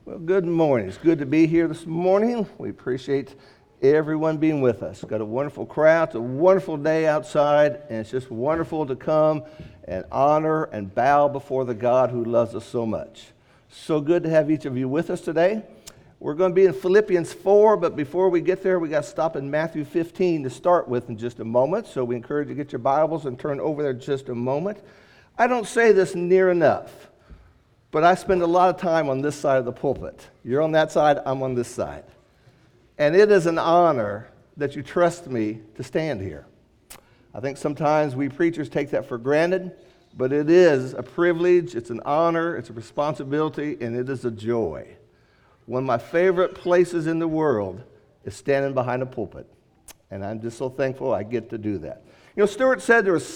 Well, good morning. It's good to be here this morning. We appreciate everyone being with us. Got a wonderful crowd. It's a wonderful day outside, and it's just wonderful to come and honor and bow before the God who loves us so much. So good to have each of you with us today. We're going to be in Philippians 4, but before we get there, we got to stop in Matthew 15 to start with in just a moment. So we encourage you to get your Bibles and turn over there just a moment. I don't say this near enough, but I spend a lot of time on this side of the pulpit. You're on that side, I'm on this side. And it is an honor that you trust me to stand here. I think sometimes we preachers take that for granted, but it is a privilege, it's an honor, it's a responsibility, and it is a joy. One of my favorite places in the world is standing behind a pulpit. And I'm just so thankful I get to do that. You know, Stuart said there are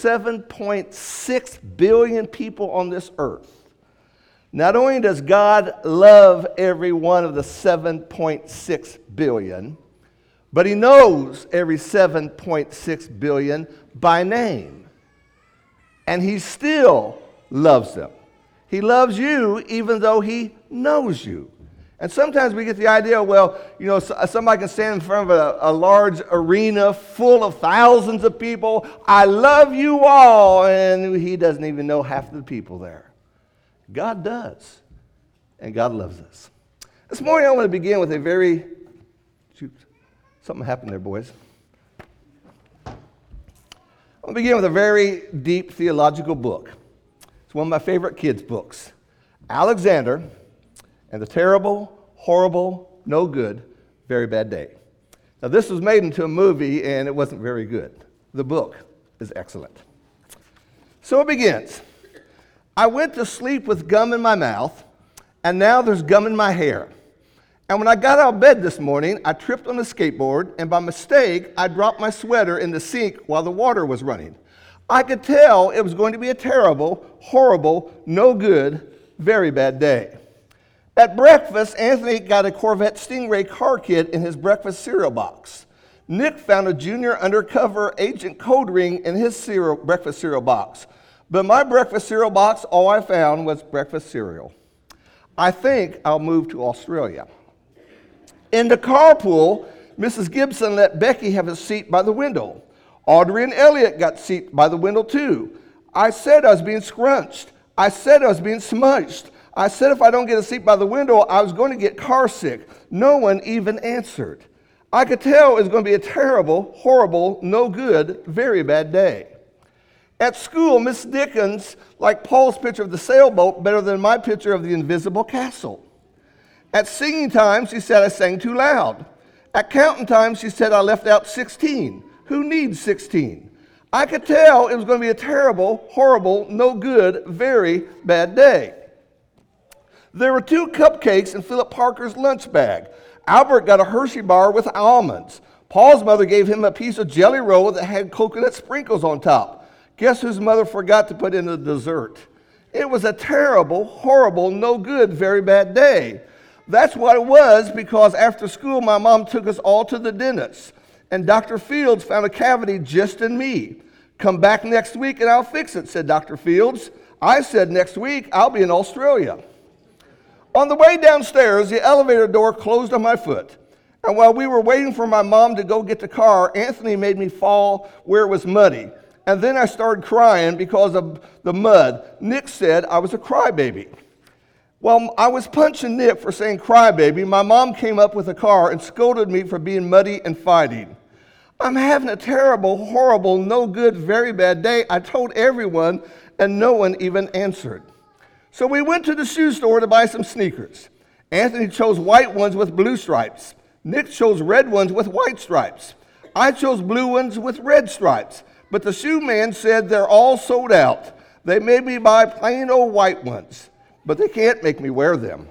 7.6 billion people on this earth. Not only does God love every one of the 7.6 billion, but he knows every 7.6 billion by name. And he still loves them. He loves you even though he knows you. And sometimes we get the idea, well, you know, somebody can stand in front of a large arena full of thousands of people. I love you all. And he doesn't even know half the people there. God does, and God loves us. This morning I want to begin with something happened there, boys. I want to begin with a very deep theological book. It's one of my favorite kids' books, Alexander and the Terrible, Horrible, No Good, Very Bad Day. Now this was made into a movie, and it wasn't very good. The book is excellent. So it begins. I went to sleep with gum in my mouth, and now there's gum in my hair. And when I got out of bed this morning, I tripped on the skateboard, and by mistake, I dropped my sweater in the sink while the water was running. I could tell it was going to be a terrible, horrible, no good, very bad day. At breakfast, Anthony got a Corvette Stingray car kit in his breakfast cereal box. Nick found a junior undercover agent code ring in his breakfast cereal box. But my breakfast cereal box, all I found was breakfast cereal. I think I'll move to Australia. In the carpool, Mrs. Gibson let Becky have a seat by the window. Audrey and Elliot got a seat by the window too. I said I was being scrunched. I said I was being smudged. I said if I don't get a seat by the window, I was going to get car sick. No one even answered. I could tell it was going to be a terrible, horrible, no good, very bad day. At school, Miss Dickens liked Paul's picture of the sailboat better than my picture of the invisible castle. At singing time, she said I sang too loud. At counting time, she said I left out 16. Who needs 16? I could tell it was going to be a terrible, horrible, no good, very bad day. There were 2 cupcakes in Philip Parker's lunch bag. Albert got a Hershey bar with almonds. Paul's mother gave him a piece of jelly roll that had coconut sprinkles on top. Guess whose mother forgot to put in the dessert? It was a terrible, horrible, no good, very bad day. That's what it was because after school, my mom took us all to the dentist. And Dr. Fields found a cavity just in me. Come back next week and I'll fix it, said Dr. Fields. I said next week I'll be in Australia. On the way downstairs, the elevator door closed on my foot. And while we were waiting for my mom to go get the car, Anthony made me fall where it was muddy. And then I started crying because of the mud. Nick said I was a crybaby. Well, I was punching Nick for saying crybaby. My mom came up with a car and scolded me for being muddy and fighting. I'm having a terrible, horrible, no good, very bad day. I told everyone, and no one even answered. So we went to the shoe store to buy some sneakers. Anthony chose white ones with blue stripes. Nick chose red ones with white stripes. I chose blue ones with red stripes. But the shoe man said they're all sold out. They made me buy plain old white ones, but they can't make me wear them.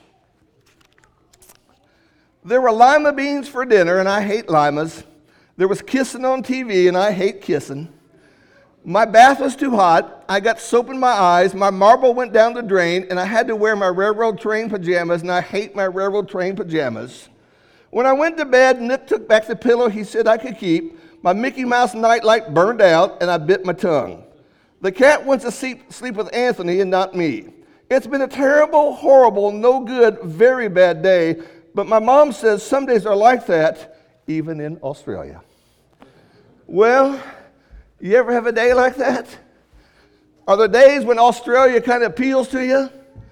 There were lima beans for dinner, and I hate limas. There was kissing on TV, and I hate kissing. My bath was too hot. I got soap in my eyes. My marble went down the drain, and I had to wear my railroad train pajamas, and I hate my railroad train pajamas. When I went to bed, Nick took back the pillow he said I could keep. My Mickey Mouse nightlight burned out, and I bit my tongue. The cat wants to sleep with Anthony and not me. It's been a terrible, horrible, no good, very bad day, but my mom says some days are like that, even in Australia. Well, you ever have a day like that? Are there days when Australia kind of appeals to you?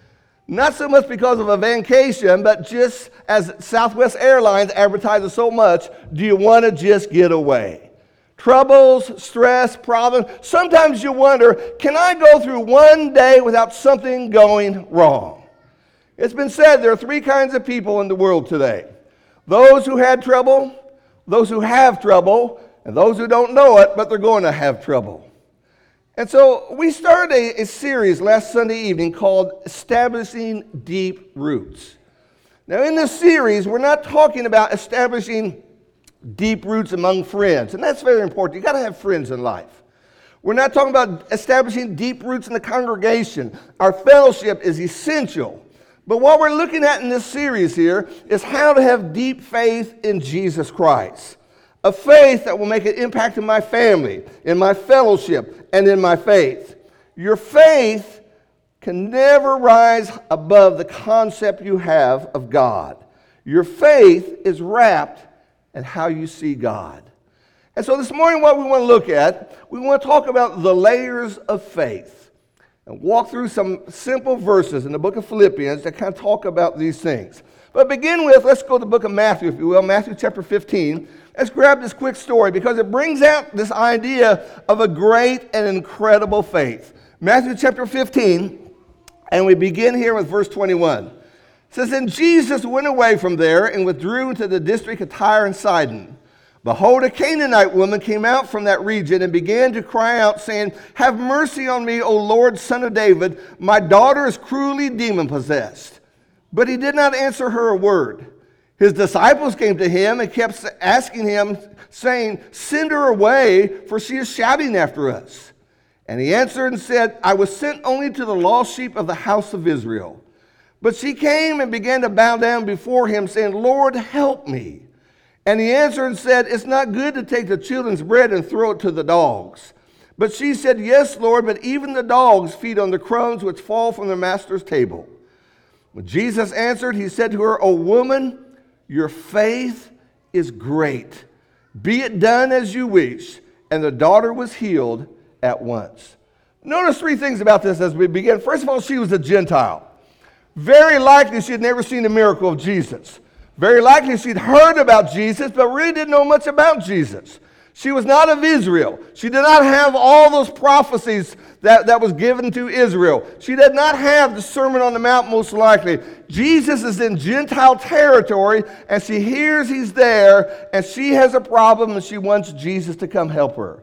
Not so much because of a vacation, but just as Southwest Airlines advertises so much, do you want to just get away? Troubles, stress, problems. Sometimes you wonder, can I go through one day without something going wrong? It's been said there are three kinds of people in the world today. Those who had trouble, those who have trouble, and those who don't know it, but they're going to have trouble. And so we started a series last Sunday evening called Establishing Deep Roots. Now in this series, we're not talking about establishing deep roots among friends, and that's very important. You've got to have friends in life. We're not talking about establishing deep roots in the congregation. Our fellowship is essential. But what we're looking at in this series here is how to have deep faith in Jesus Christ. A faith that will make an impact in my family, in my fellowship, and in my faith. Your faith can never rise above the concept you have of God. Your faith is wrapped in how you see God. And so this morning what we want to look at, we want to talk about the layers of faith. And walk through some simple verses in the book of Philippians that kind of talk about these things. But begin with, let's go to the book of Matthew, if you will, Matthew chapter 15. Let's grab this quick story because it brings out this idea of a great and incredible faith. Matthew chapter 15, and we begin here with verse 21. It says, "And Jesus went away from there and withdrew into the district of Tyre and Sidon. Behold, a Canaanite woman came out from that region and began to cry out, saying, 'Have mercy on me, O Lord, Son of David. My daughter is cruelly demon-possessed.' But he did not answer her a word. His disciples came to him and kept asking him, saying, 'Send her away, for she is shouting after us.' And he answered and said, 'I was sent only to the lost sheep of the house of Israel.' But she came and began to bow down before him, saying, 'Lord, help me.' And he answered and said, 'It's not good to take the children's bread and throw it to the dogs.' But she said, 'Yes, Lord, but even the dogs feed on the crumbs which fall from their master's table.' When Jesus answered, he said to her, 'O woman, your faith is great. Be it done as you wish.' And the daughter was healed at once." Notice three things about this as we begin. First of all, she was a Gentile. Very likely she had never seen a miracle of Jesus. Very likely she'd heard about Jesus, but really didn't know much about Jesus. She was not of Israel. She did not have all those prophecies that was given to Israel. She did not have the Sermon on the Mount, most likely. Jesus is in Gentile territory, and she hears he's there, and she has a problem, and she wants Jesus to come help her.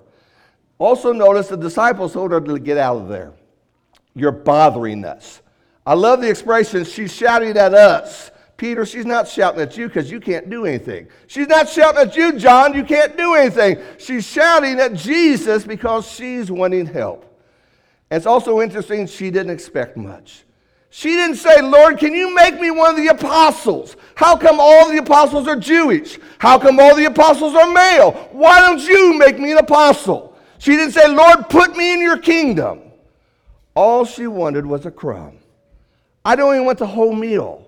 Also notice the disciples told her to get out of there. "You're bothering us." I love the expression, "she's shouting at us." Peter, she's not shouting at you because you can't do anything. She's not shouting at you, John, you can't do anything. She's shouting at Jesus because she's wanting help. And it's also interesting, she didn't expect much. She didn't say, "Lord, can you make me one of the apostles? How come all the apostles are Jewish? How come all the apostles are male? Why don't you make me an apostle?" She didn't say, "Lord, put me in your kingdom." All she wanted was a crumb. I don't even want the whole meal.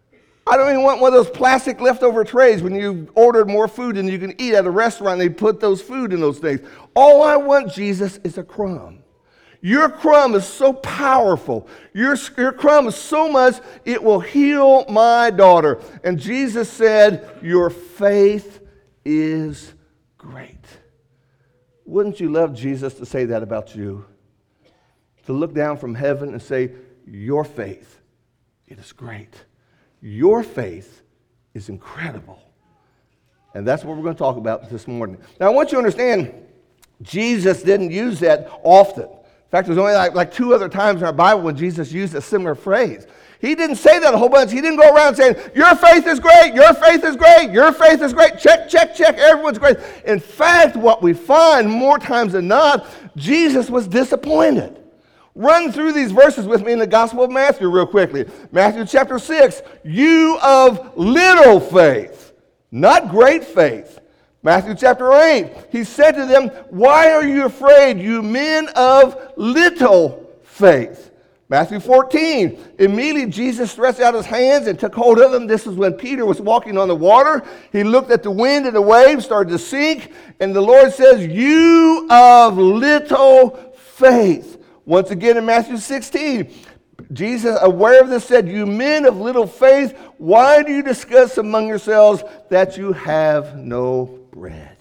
I don't even want one of those plastic leftover trays when you ordered more food than you can eat at a restaurant and they put those food in those things. All I want, Jesus, is a crumb. Your crumb is so powerful. Your crumb is so much, it will heal my daughter. And Jesus said, "Your faith is great." Wouldn't you love Jesus to say that about you? To look down from heaven and say, "Your faith, it is great. Your faith is incredible." And that's what we're going to talk about this morning. Now, I want you to understand, Jesus didn't use that often. In fact, there's only like two other times in our Bible when Jesus used a similar phrase. He didn't say that a whole bunch. He didn't go around saying, "Your faith is great, your faith is great, your faith is great, check, check, check, everyone's great." In fact, what we find more times than not, Jesus was disappointed. Run through these verses with me in the Gospel of Matthew real quickly. Matthew chapter 6, "You of little faith," not great faith. Matthew chapter 8, he said to them, "Why are you afraid, you men of little faith?" Matthew 14, immediately Jesus stretched out his hands and took hold of them. This is when Peter was walking on the water. He looked at the wind and the waves started to sink. And the Lord says, you of little faith. Once again in Matthew 16, Jesus, aware of this, said, you men of little faith, why do you discuss among yourselves that you have no bread?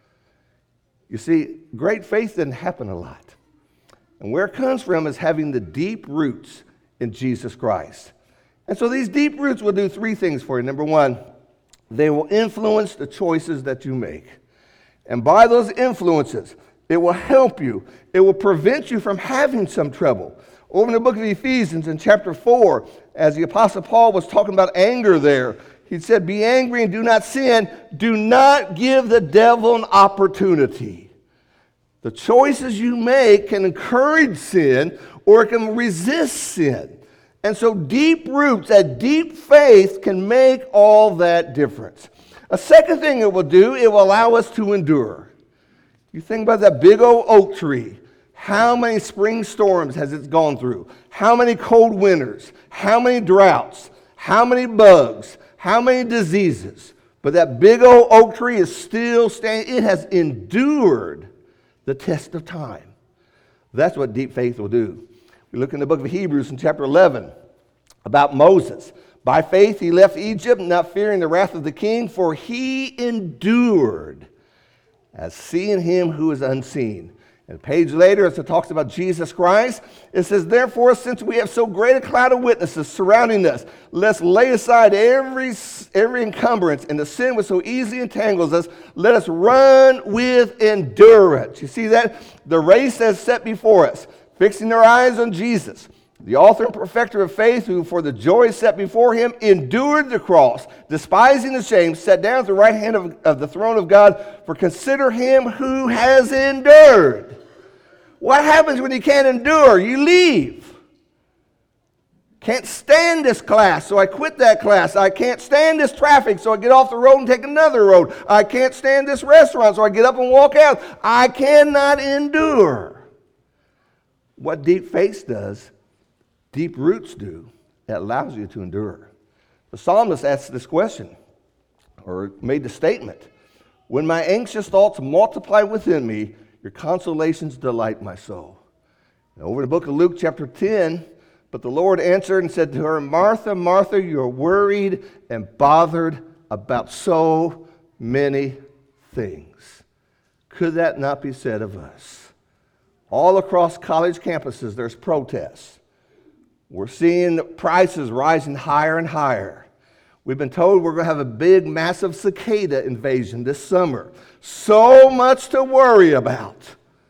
You see, great faith didn't happen a lot. And where it comes from is having the deep roots in Jesus Christ. And so these deep roots will do three things for you. Number one, they will influence the choices that you make. And by those influences, it will help you. It will prevent you from having some trouble. Over in the book of Ephesians in chapter 4, as the Apostle Paul was talking about anger there, he said, be angry and do not sin. Do not give the devil an opportunity. The choices you make can encourage sin or it can resist sin. And so deep roots, that deep faith can make all that difference. A second thing it will do, it will allow us to endure. You think about that big old oak tree. How many spring storms has it gone through? How many cold winters? How many droughts? How many bugs? How many diseases? But that big old oak tree is still standing. It has endured the test of time. That's what deep faith will do. We look in the book of Hebrews in chapter 11 about Moses. By faith he left Egypt, not fearing the wrath of the king, for he endured as seeing him who is unseen. And a page later, as it talks about Jesus Christ, it says, therefore, since we have so great a cloud of witnesses surrounding us, let's lay aside every encumbrance and the sin which so easily entangles us. Let us run with endurance. You see that? The race that's set before us, fixing our eyes on Jesus, the author and perfecter of faith, who for the joy set before him endured the cross, despising the shame, sat down at the right hand of the throne of God. For consider him who has endured. What happens when you can't endure? You leave. Can't stand this class, so I quit that class. I can't stand this traffic, so I get off the road and take another road. I can't stand this restaurant, so I get up and walk out. I cannot endure. What deep faith does, deep roots do, it allows you to endure. The psalmist asked this question, or made the statement, when my anxious thoughts multiply within me, your consolations delight my soul. And over in the book of Luke chapter 10, but the Lord answered and said to her, Martha, Martha, you're worried and bothered about so many things. Could that not be said of us? All across college campuses, there's protests. We're seeing prices rising higher and higher. We've been told we're going to have a big, massive cicada invasion this summer. So much to worry about.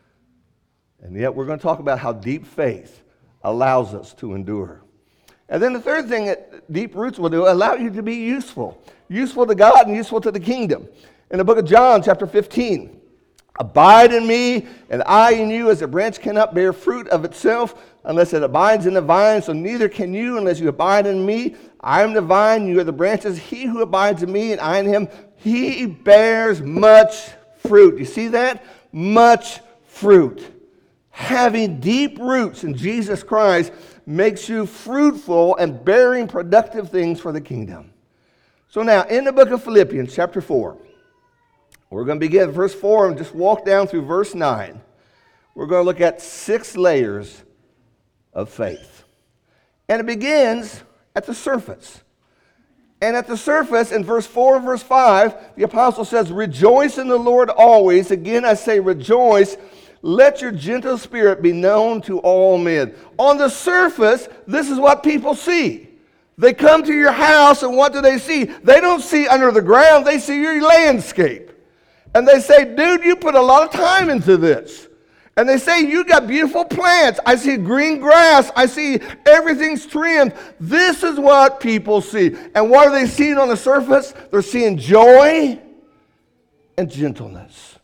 And yet we're going to talk about how deep faith allows us to endure. And then the third thing that deep roots will do, allow you to be useful. Useful to God and useful to the kingdom. In the book of John, chapter 15, abide in me, and I in you, as a branch cannot bear fruit of itself unless it abides in the vine, so neither can you unless you abide in me. I am the vine, you are the branches. He who abides in me and I in him, he bears much fruit. You see that? Much fruit. Having deep roots in Jesus Christ makes you fruitful and bearing productive things for the kingdom. So now, in the book of Philippians, chapter 4, we're going to begin at verse 4 and just walk down through verse 9. We're going to look at 6 layers of faith. And it begins at the surface. And at the surface, in verse 4 and verse 5, the apostle says, rejoice in the Lord always. Again, I say rejoice. Let your gentle spirit be known to all men. On the surface, this is what people see. They come to your house, and what do they see? They don't see under the ground. They see your landscape. And they say, dude, you put a lot of time into this. And they say, you got beautiful plants. I see green grass. I see everything's trimmed. This is what people see. And what are they seeing on the surface? They're seeing joy and gentleness.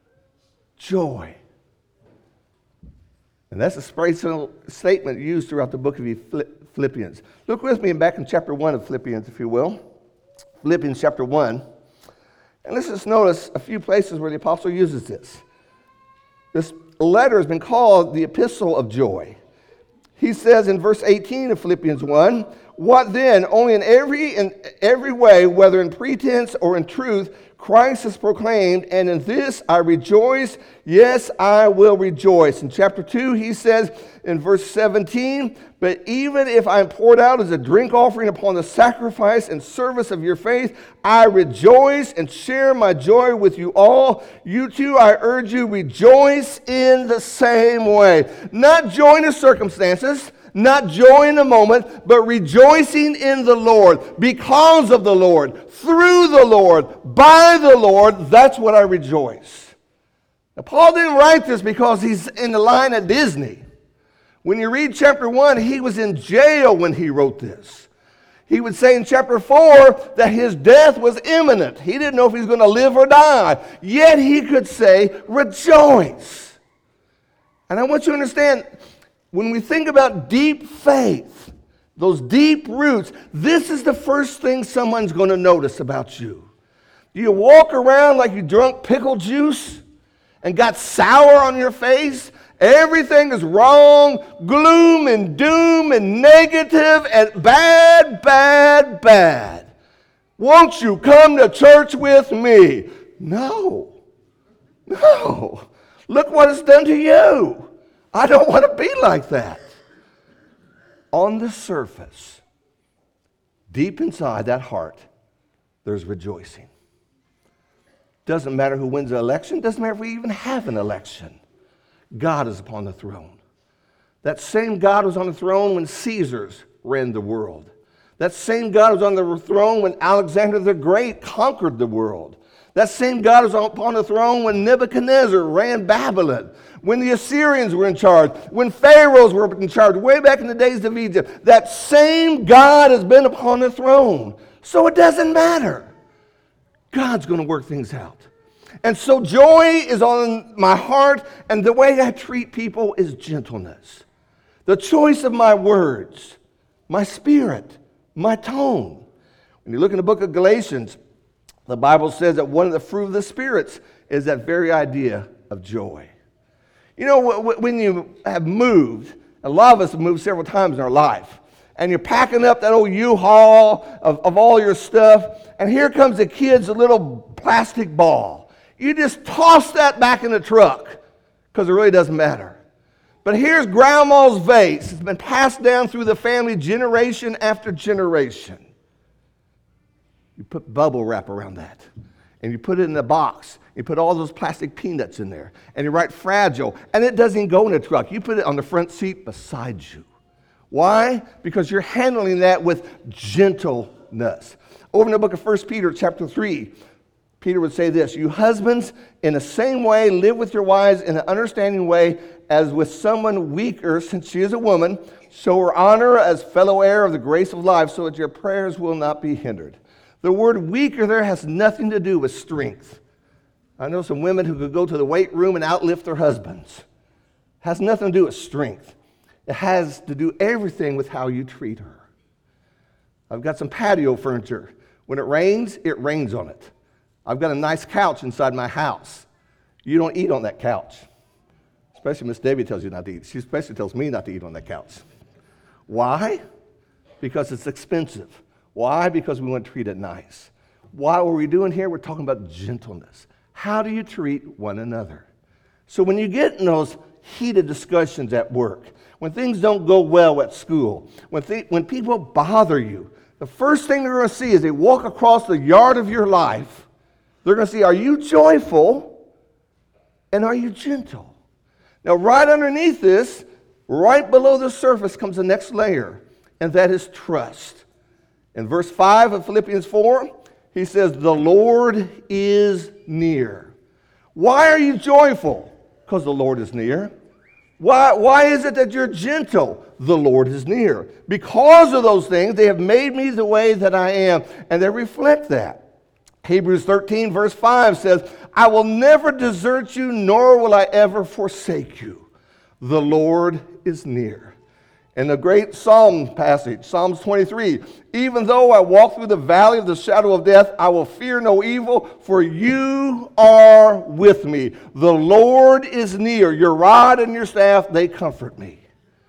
Joy. And that's a statement used throughout the book of Philippians. Look with me back in chapter 1 of Philippians, if you will. Philippians chapter 1. And let's just notice a few places where the apostle uses this. This letter has been called the epistle of joy. He says in verse 18 of Philippians 1, what then? Only in every way, whether in pretense or in truth, Christ is proclaimed, and in this I rejoice. Yes, I will rejoice. In chapter 2, he says in verse 17, but even if I am poured out as a drink offering upon the sacrifice and service of your faith, I rejoice and share my joy with you all. You too, I urge you, rejoice in the same way. Not joy in the circumstances, not joy in the moment, but rejoicing in the Lord, because of the Lord, through the Lord, by the Lord. That's what I rejoice. Now, Paul didn't write this because he's in the line at Disney. When you read chapter 1, he was in jail when he wrote this. He would say in chapter 4 that his death was imminent. He didn't know if he was going to live or die. Yet he could say, rejoice. And I want you to understand, when we think about deep faith, those deep roots, this is the first thing someone's going to notice about you. Do you walk around like you drunk pickle juice and got sour on your face? Everything is wrong, gloom and doom and negative and bad, bad, bad. Won't you come to church with me? No. Look what it's done to you. I don't want to be like that. On the surface, deep inside that heart, there's rejoicing. Doesn't matter who wins the election. Doesn't matter if we even have an election. God is upon the throne. That same God was on the throne when Caesars ran the world. That same God was on the throne when Alexander the Great conquered the world. That same God was upon the throne when Nebuchadnezzar ran Babylon, when the Assyrians were in charge, when pharaohs were in charge, way back in the days of Egypt. That same God has been upon the throne. So it doesn't matter. God's going to work things out. And so joy is on my heart, and the way I treat people is gentleness. The choice of my words, my spirit, my tone. When you look in the book of Galatians, the Bible says that one of the fruit of the spirits is that very idea of joy. You know, when you have moved, a lot of us have moved several times in our life, and you're packing up that old U-Haul of all your stuff, and here comes the kid's little plastic ball. You just toss that back in the truck because it really doesn't matter. But here's grandma's vase. It's been passed down through the family generation after generation. You put bubble wrap around that, and you put it in a box. You put all those plastic peanuts in there, and you write fragile, and it doesn't go in a truck. You put it on the front seat beside you. Why? Because you're handling that with gentleness. Over in the book of 1 Peter chapter 3, Peter would say this, you husbands, in the same way, live with your wives in an understanding way as with someone weaker, since she is a woman. Show her honor as fellow heir of the grace of life, so that your prayers will not be hindered. The word weaker there has nothing to do with strength. I know some women who could go to the weight room and outlift their husbands. It has nothing to do with strength. It has to do everything with how you treat her. I've got some patio furniture. When it rains on it. I've got a nice couch inside my house. You don't eat on that couch. Especially Miss Debbie tells you not to eat. She especially tells me not to eat on that couch. Why? Because it's expensive. Why? Because we want to treat it nice. What are we doing here? We're talking about gentleness. How do you treat one another? So when you get in those heated discussions at work, when things don't go well at school, when people bother you, the first thing they're going to see as they walk across the yard of your life, they're going to see, are you joyful and are you gentle? Now, right underneath this, right below the surface comes the next layer, and that is trust. In verse 5 of Philippians 4, he says, the Lord is near. Why are you joyful? Because the Lord is near. Why is it that you're gentle? The Lord is near. Because of those things, they have made me the way that I am, and they reflect that. Hebrews 13, verse 5 says, I will never desert you, nor will I ever forsake you. The Lord is near. In the great Psalm passage, Psalms 23, even though I walk through the valley of the shadow of death, I will fear no evil, for you are with me. The Lord is near. Your rod and your staff, they comfort me.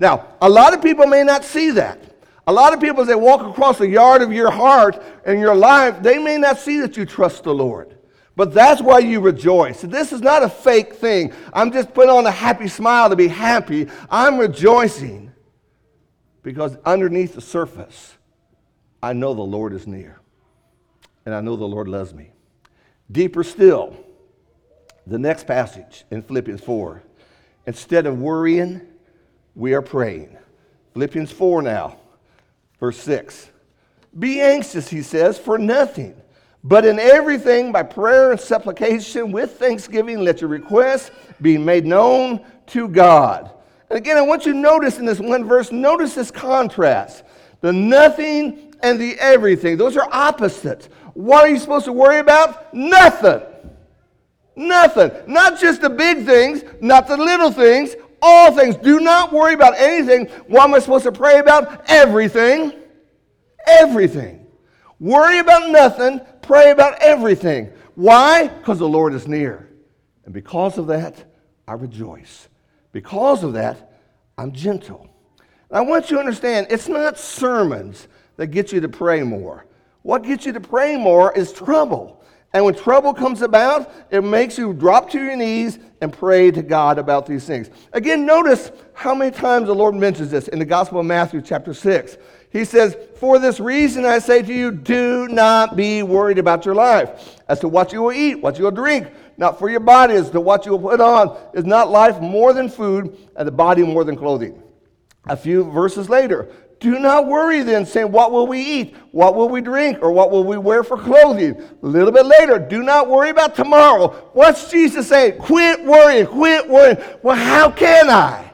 Now, a lot of people may not see that. A lot of people, as they walk across the yard of your heart and your life, they may not see that you trust the Lord. But that's why you rejoice. This is not a fake thing. I'm just putting on a happy smile to be happy. I'm rejoicing because underneath the surface, I know the Lord is near. And I know the Lord loves me. Deeper still, the next passage in Philippians 4. Instead of worrying, we are praying. Philippians 4 now, verse 6. Be anxious, he says, for nothing, but in everything by prayer and supplication with thanksgiving, let your requests be made known to God. And again, I want you to notice in this one verse, notice this contrast. The nothing and the everything. Those are opposites. What are you supposed to worry about? Nothing. Nothing. Not just the big things, not the little things, all things. Do not worry about anything. What am I supposed to pray about? Everything. Everything. Worry about nothing, pray about everything. Why? Because the Lord is near. And because of that, I rejoice. Because of that, I'm gentle. And I want you to understand, it's not sermons that get you to pray more. What gets you to pray more is trouble. And when trouble comes about, it makes you drop to your knees and pray to God about these things. Again, notice how many times the Lord mentions this in the Gospel of Matthew chapter 6. He says, for this reason I say to you, do not be worried about your life, as to what you will eat, what you will drink, not for your body as to what you will put on. Is not life more than food, and the body more than clothing? A few verses later, do not worry then, saying, what will we eat? What will we drink? Or what will we wear for clothing? A little bit later, do not worry about tomorrow. What's Jesus saying? Quit worrying, quit worrying. Well, how can I?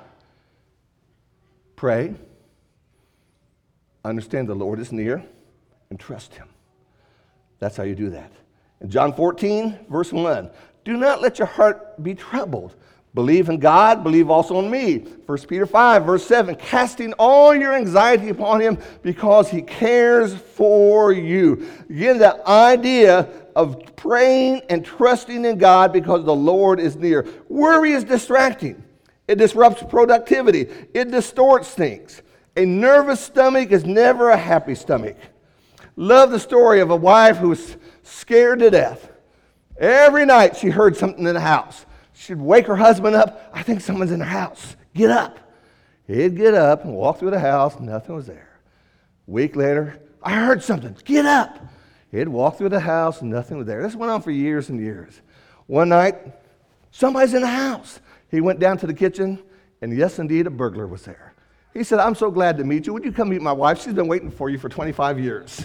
Pray. Understand the Lord is near and trust him. That's how you do that. In John 14, verse 1, do not let your heart be troubled. Believe in God, believe also in me. 1 Peter 5, verse 7, casting all your anxiety upon him because he cares for you. Again, that idea of praying and trusting in God because the Lord is near. Worry is distracting. It disrupts productivity. It distorts things. A nervous stomach is never a happy stomach. Love the story of a wife who was scared to death. Every night she heard something in the house. She'd wake her husband up. I think someone's in the house. Get up. He'd get up and walk through the house. Nothing was there. A week later, I heard something. Get up. He'd walk through the house. Nothing was there. This went on for years and years. One night, somebody's in the house. He went down to the kitchen, and yes, indeed, a burglar was there. He said, I'm so glad to meet you. Would you come meet my wife? She's been waiting for you for 25 years.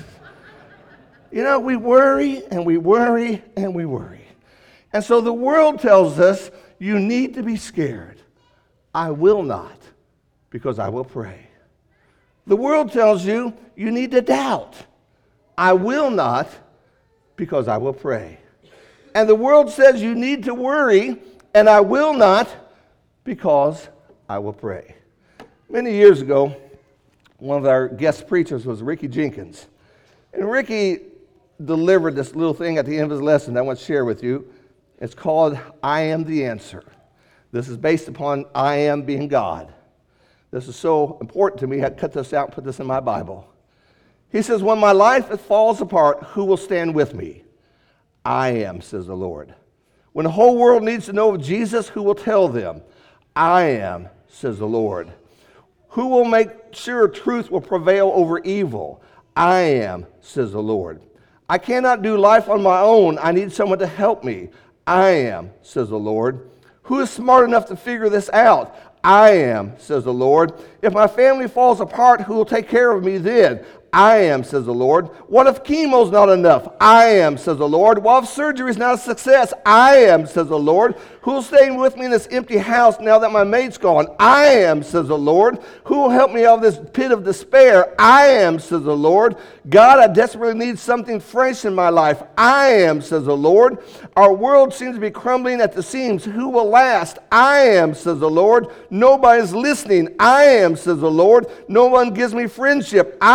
You know, we worry, and we worry, and we worry. And so the world tells us, you need to be scared. I will not, because I will pray. The world tells you, you need to doubt. I will not, because I will pray. And the world says you need to worry, and I will not, because I will pray. Many years ago, one of our guest preachers was Ricky Jenkins. And Ricky delivered this little thing at the end of his lesson that I want to share with you. It's called I Am the Answer. This is based upon I am being God. This is so important to me. I cut this out and put this in my Bible. He says, when my life falls apart, who will stand with me? I am, says the Lord. When the whole world needs to know of Jesus, who will tell them? I am, says the Lord. Who will make sure truth will prevail over evil? I am, says the Lord. I cannot do life on my own. I need someone to help me. I am, says the Lord. Who is smart enough to figure this out? I am, says the Lord. If my family falls apart, who will take care of me then? I am, says the Lord. What if chemo's not enough? I am, says the Lord. What if surgery is not a success? I am, says the Lord. Who'll stay with me in this empty house now that my maid's gone? I am, says the Lord. Who will help me out of this pit of despair? I am, says the Lord. God, I desperately need something fresh in my life. I am, says the Lord. Our world seems to be crumbling at the seams. Who will last? I am, says the Lord. Nobody's listening. I am, says the Lord. No one gives me friendship. I am,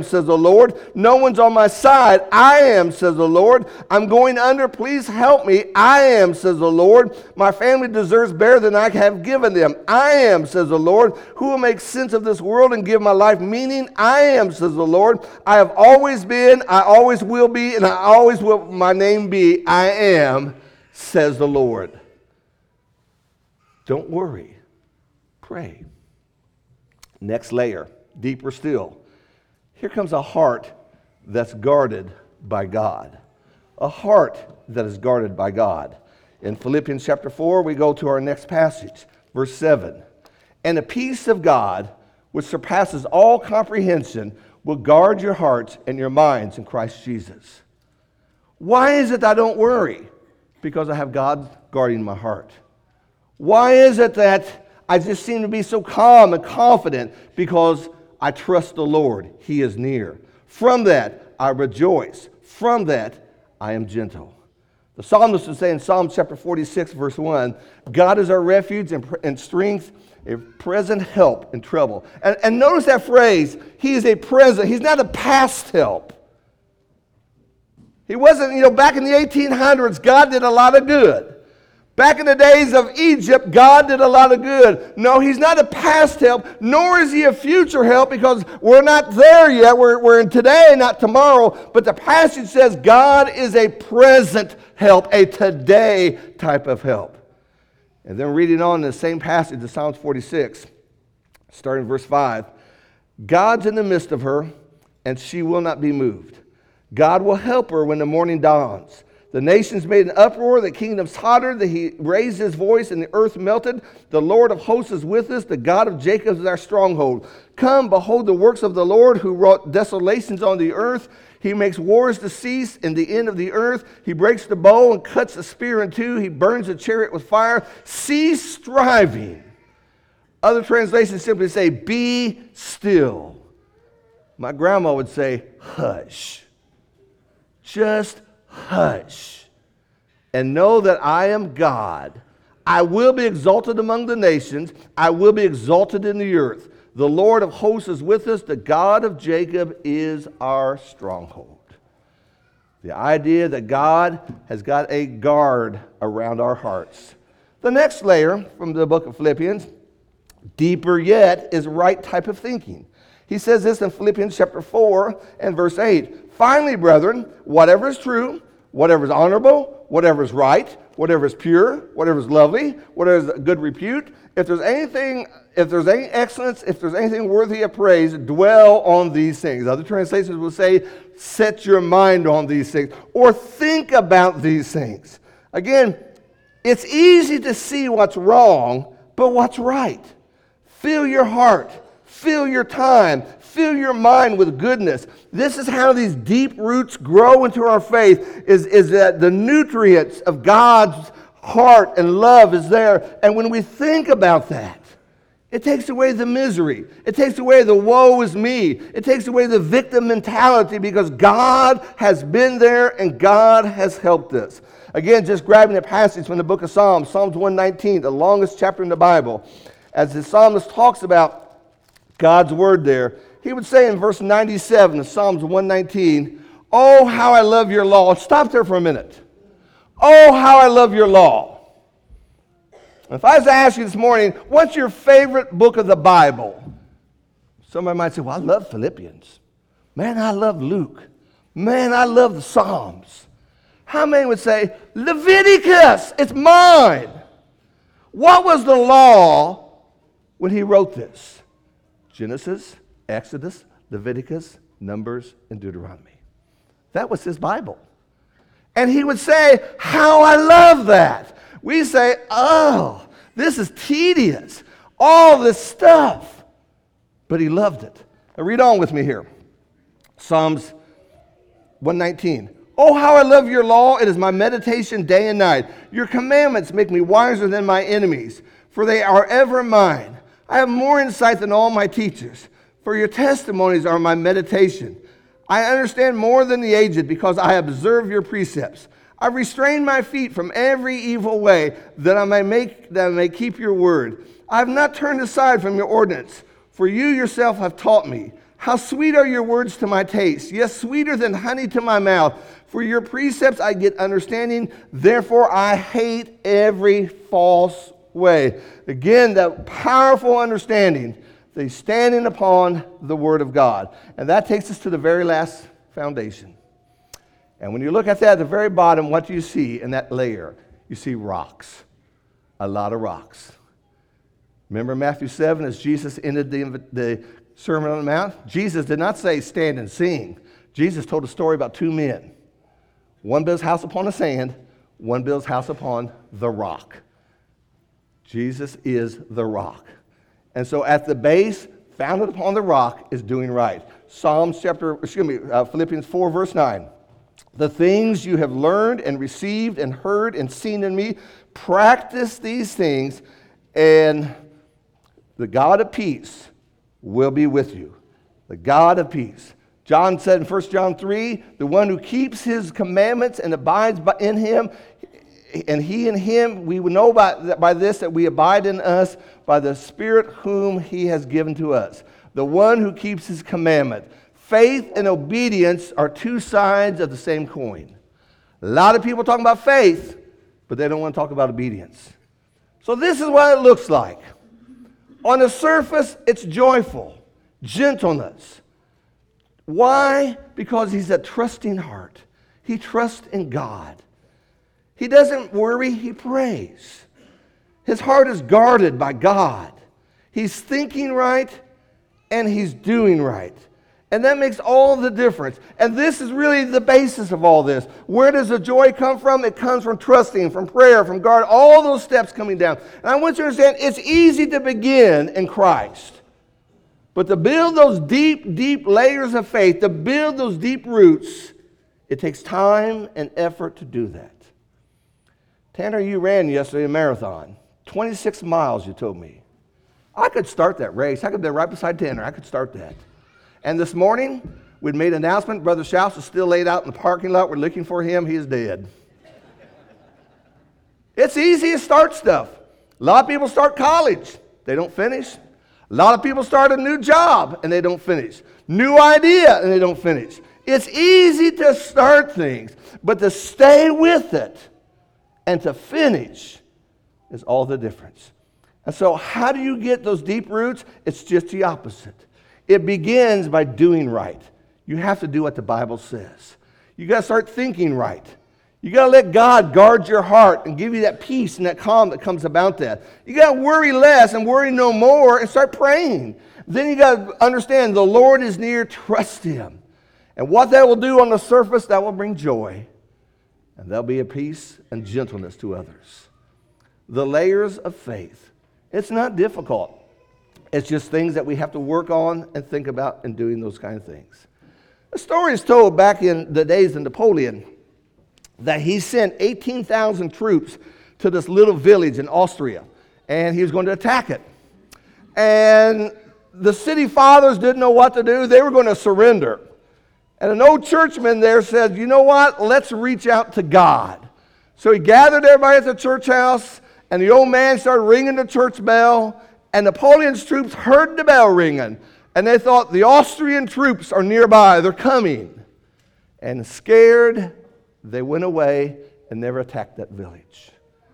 says the Lord. No one's on my side. I am, says the Lord. I'm going under. Please help me. I am, says the Lord. My family deserves better than I have given them. I am, says the Lord. Who will make sense of this world and give my life meaning? I am, says the Lord. I have always been, I always will be, and I always will my name be. I am, says the Lord. Don't worry. Pray. Next layer, deeper still. Here comes a heart that's guarded by God. A heart that is guarded by God. In Philippians chapter 4, we go to our next passage, verse 7. And the peace of God, which surpasses all comprehension, will guard your hearts and your minds in Christ Jesus. Why is it that I don't worry? Because I have God guarding my heart. Why is it that I just seem to be so calm and confident? Because I trust the Lord. He is near. From that, I rejoice. From that, I am gentle. The psalmist is saying in Psalm chapter 46, verse 1, God is our refuge and strength, a present help in trouble. And notice that phrase, he is a present. He's not a past help. He wasn't, back in the 1800s, God did a lot of good. Back in the days of Egypt, God did a lot of good. No, he's not a past help, nor is he a future help, because we're not there yet. We're in today, not tomorrow. But the passage says God is a present help, a today type of help. And then reading on in the same passage of Psalms 46, starting verse 5, God's in the midst of her, and she will not be moved. God will help her when the morning dawns. The nations made an uproar, the kingdoms tottered, he raised his voice, and the earth melted. The Lord of hosts is with us, the God of Jacob is our stronghold. Come, behold the works of the Lord, who wrought desolations on the earth. He makes wars to cease in the end of the earth. He breaks the bow and cuts the spear in two. He burns the chariot with fire. Cease striving. Other translations simply say, be still. My grandma would say, hush. Just hush, and know that I am God. I will be exalted among the nations. I will be exalted in the earth. The Lord of hosts is with us. The God of Jacob is our stronghold. The idea that God has got a guard around our hearts. The next layer from the book of Philippians, deeper yet, is right type of thinking. He says this in Philippians chapter 4 and verse 8. Finally, brethren, whatever is true, whatever is honorable, whatever is right, whatever is pure, whatever is lovely, whatever is good repute, if there's any excellence, if there's anything worthy of praise, dwell on these things. Other translations will say, set your mind on these things, or think about these things. Again, it's easy to see what's wrong, but what's right. Fill your heart, fill your time, fill your mind with goodness. This is how these deep roots grow into our faith, is that the nutrients of God's heart and love is there. And when we think about that, it takes away the misery. It takes away the woe is me. It takes away the victim mentality, because God has been there and God has helped us. Again, just grabbing a passage from the book of Psalms, Psalms 119, the longest chapter in the Bible. As the psalmist talks about God's word there, he would say in verse 97 of Psalms 119, oh, how I love your law. Stop there for a minute. Oh, how I love your law. If I was to ask you this morning, what's your favorite book of the Bible? Somebody might say, well, I love Philippians. Man, I love Luke. Man, I love the Psalms. How many would say, Leviticus, it's mine? What was the law when he wrote this? Genesis, Exodus, Leviticus, Numbers, and Deuteronomy. That was his Bible. And he would say, how I love that. We say, oh, this is tedious. All this stuff. But he loved it. Now read on with me here. Psalms 119. Oh, how I love your law. It is my meditation day and night. Your commandments make me wiser than my enemies, for they are ever mine. I have more insight than all my teachers, for your testimonies are my meditation. I understand more than the aged, because I observe your precepts. I restrain my feet from every evil way, that I may keep your word. I have not turned aside from your ordinance, for you yourself have taught me. How sweet are your words to my taste, yes, sweeter than honey to my mouth. For your precepts I get understanding, therefore I hate every false way. Again, that powerful understanding that he's standing upon the Word of God. And that takes us to the very last foundation. And when you look at that at the very bottom, what do you see in that layer? You see rocks, a lot of rocks. Remember Matthew 7, as Jesus ended the Sermon on the Mount? Jesus did not say, stand and sing. Jesus told a story about two men. One builds house upon the sand, one builds house upon the rock. Jesus is the rock. And so at the base, founded upon the rock, is doing right. Philippians 4, verse 9. The things you have learned and received and heard and seen in me, practice these things, and the God of peace will be with you. The God of peace. John said in 1 John 3, the one who keeps his commandments and abides in him, and he in him, we will know by this that we abide in us by the Spirit whom he has given to us. The one who keeps his commandment. Faith and obedience are two sides of the same coin. A lot of people talking about faith, but they don't want to talk about obedience. So this is what it looks like. On the surface, it's joyful, gentleness. Why? Because he's a trusting heart. He trusts in God. He doesn't worry, he prays. His heart is guarded by God. He's thinking right and he's doing right. And that makes all the difference. And this is really the basis of all this. Where does the joy come from? It comes from trusting, from prayer, from God, all those steps coming down. And I want you to understand, it's easy to begin in Christ. But to build those deep, deep layers of faith, to build those deep roots, it takes time and effort to do that. Tanner, you ran yesterday a marathon. 26 miles, you told me. I could start that race. I could be right beside Tanner. I could start that. And this morning, we'd made an announcement. Brother Schaus is still laid out in the parking lot. We're looking for him. He is dead. It's easy to start stuff. A lot of people start college. They don't finish. A lot of people start a new job, and they don't finish. New idea, and they don't finish. It's easy to start things, but to stay with it and to finish is all the difference. And so how do you get those deep roots? It's just the opposite. It begins by doing right. You have to do what the Bible says. You got to start thinking right. You got to let God guard your heart and give you that peace and that calm that comes about that. You got to worry less and worry no more and start praying. Then you got to understand the Lord is near, trust him. And what that will do on the surface, that will bring joy. And there'll be a peace and gentleness to others. The layers of faith. It's not difficult. It's just things that we have to work on and think about in doing those kind of things. A story is told back in the days of Napoleon that he sent 18,000 troops to this little village in Austria, and he was going to attack it. And the city fathers didn't know what to do. They were going to surrender. And an old churchman there said, you know what? Let's reach out to God. So he gathered everybody at the church house, and the old man started ringing the church bell, and Napoleon's troops heard the bell ringing, and they thought, the Austrian troops are nearby, they're coming. And scared, they went away and never attacked that village.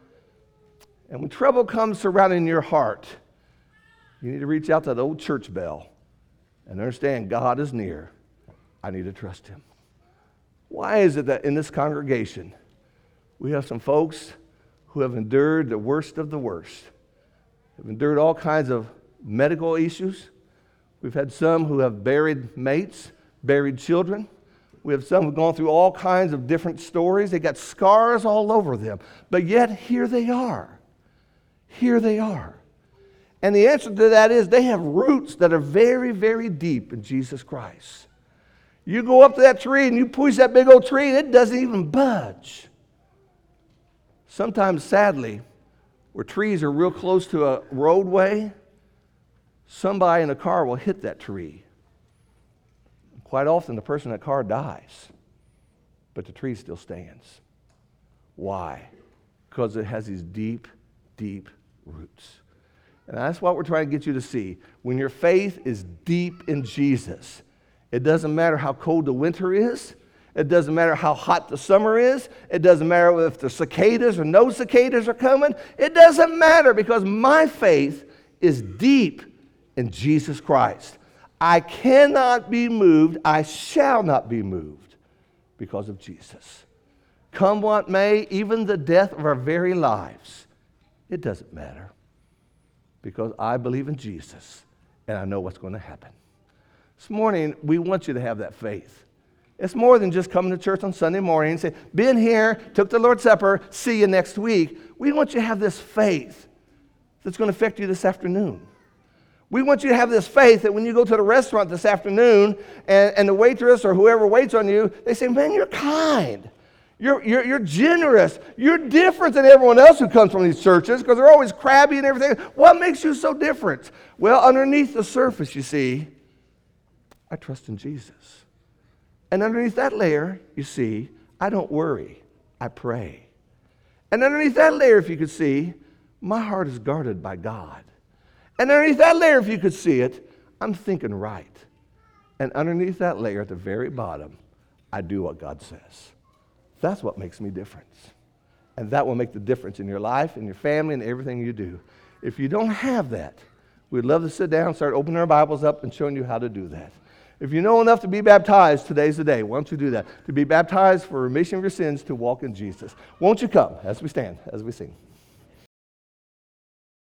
And when trouble comes surrounding your heart, you need to reach out to that old church bell and understand God is near. I need to trust him. Why is it that in this congregation, we have some folks who have endured the worst of the worst, have endured all kinds of medical issues. We've had some who have buried mates, buried children. We have some who have gone through all kinds of different stories. They got scars all over them. But yet, here they are. Here they are. And the answer to that is they have roots that are very, very deep in Jesus Christ. You go up to that tree and you push that big old tree and it doesn't even budge. Sometimes, sadly, where trees are real close to a roadway, somebody in a car will hit that tree. Quite often, the person in that car dies, but the tree still stands. Why? Because it has these deep, deep roots. And that's what we're trying to get you to see. When your faith is deep in Jesus, it doesn't matter how cold the winter is. It doesn't matter how hot the summer is. It doesn't matter if the cicadas or no cicadas are coming. It doesn't matter because my faith is deep in Jesus Christ. I cannot be moved. I shall not be moved because of Jesus. Come what may, even the death of our very lives, it doesn't matter because I believe in Jesus and I know what's going to happen. This morning, we want you to have that faith. It's more than just coming to church on Sunday morning and say, been here, took the Lord's Supper, see you next week. We want you to have this faith that's going to affect you this afternoon. We want you to have this faith that when you go to the restaurant this afternoon and the waitress or whoever waits on you, they say, man, you're kind. You're generous. You're different than everyone else who comes from these churches because they're always crabby and everything. What makes you so different? Well, underneath the surface, you see, I trust in Jesus. And underneath that layer, you see, I don't worry. I pray. And underneath that layer, if you could see, my heart is guarded by God. And underneath that layer, if you could see it, I'm thinking right. And underneath that layer at the very bottom, I do what God says. That's what makes me different. And that will make the difference in your life, in your family, and everything you do. If you don't have that, we'd love to sit down, start opening our Bibles up and showing you how to do that. If you know enough to be baptized, today's the day. Why don't you do that? To be baptized for remission of your sins, to walk in Jesus. Won't you come as we stand, as we sing?